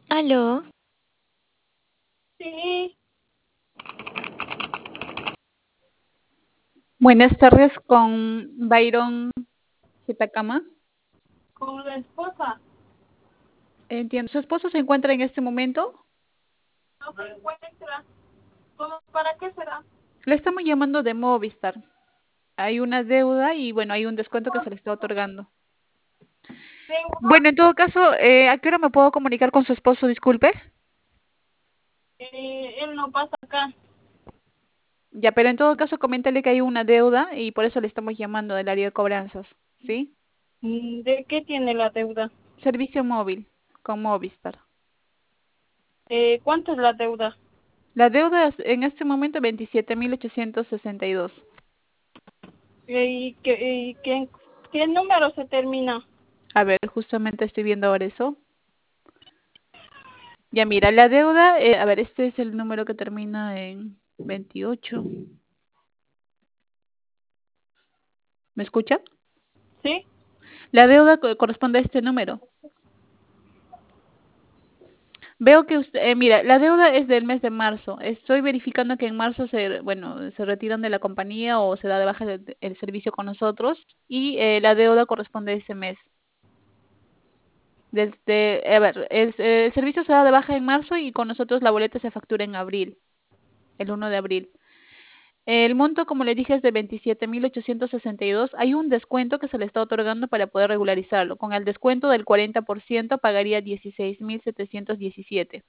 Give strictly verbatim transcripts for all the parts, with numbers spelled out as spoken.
Aló, Sí, Buenas tardes con Byron Hitakama. con la esposa. Entiendo, ¿su esposo se encuentra en este momento? No se encuentra. ¿Cómo, para qué será? Le estamos llamando de Movistar. Hay una deuda y bueno, hay un descuento que se le está otorgando. Tengo, Bueno, en todo caso, eh, ¿a qué hora me puedo comunicar con su esposo? Disculpe. eh, él no pasa acá. Ya, pero en todo caso, coméntale que hay una deuda y por eso le estamos llamando del área de cobranzas, ¿sí? Mm, ¿De qué tiene la deuda? Servicio móvil con Movistar. Eh, ¿cuánto es la deuda? La deuda es en este momento veintisiete mil ochocientos sesenta y dos. Eh, ¿Y qué, y qué, qué número se termina? A ver, justamente estoy viendo ahora eso. Ya mira, la deuda, eh, a ver, este es el número que termina en veintiocho. ¿Me escucha? ¿Sí? La deuda co- corresponde a este número. Veo que usted, eh, mira, la deuda es del mes de marzo. Estoy verificando que en marzo se, bueno, se retiran de la compañía o se da de baja el, el servicio con nosotros y eh, la deuda corresponde a ese mes. Desde, a ver, es- eh, el servicio se da de baja en marzo y con nosotros la boleta se factura en abril, el uno de abril. El monto, como le dije, es de veintisiete mil ochocientos sesenta y dos. Hay un descuento que se le está otorgando para poder regularizarlo. Con el descuento del cuarenta por ciento pagaría dieciséis mil setecientos diecisiete.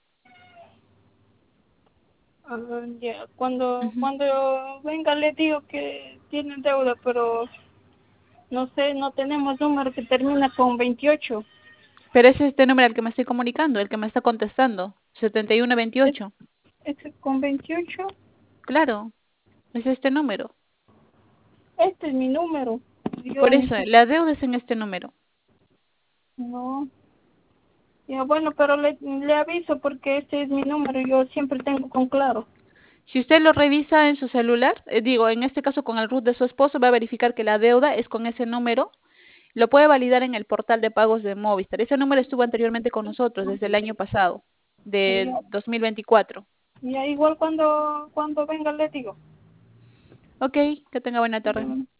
Ah, ya. Cuando, Ujú. cuando venga le digo que tiene deuda, pero no sé, no tenemos número que termina con veintiocho. Pero es este número al que me estoy comunicando, el que me está contestando. setenta y uno ¿Es, veintiocho. es con veintiocho? Claro, es este número. Este es mi número. Yo Por ni eso, sé. la deuda es en este número. No. Ya, bueno, pero le, le aviso porque este es mi número, yo siempre tengo con claro. Si usted lo revisa en su celular, eh, digo, en este caso con el RUT de su esposo, va a verificar que la deuda es con ese número. Lo puede validar en el portal de pagos de Movistar. Ese número estuvo anteriormente con nosotros desde el año pasado, de Ya, dos mil veinticuatro. ya igual cuando, cuando venga le digo. Ok, que tenga buena tarde. Ya,